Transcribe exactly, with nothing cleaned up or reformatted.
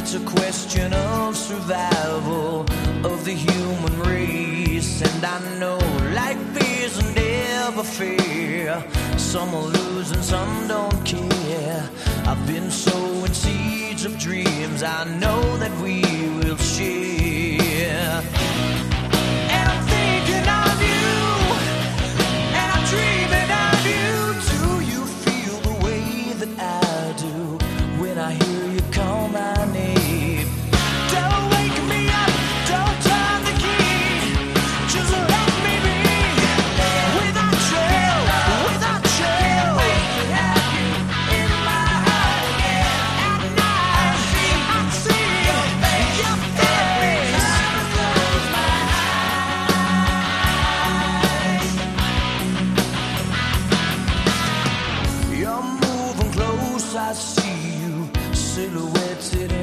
It's a question of survival of the human race. And I know life isn't ever fair. Some will lose and some don't care. I've been sowing seeds of dreams I know that we will share. And I'm thinking of you, and I'm dreaming of you. Do you feel the way that I do when I hear you call my name? Don't wake me up, don't turn the key, just let me be. Without you, without you, have you in my heart again. At night, I see your face, your face. I close my eyes. You're moving close, I see you silhouetted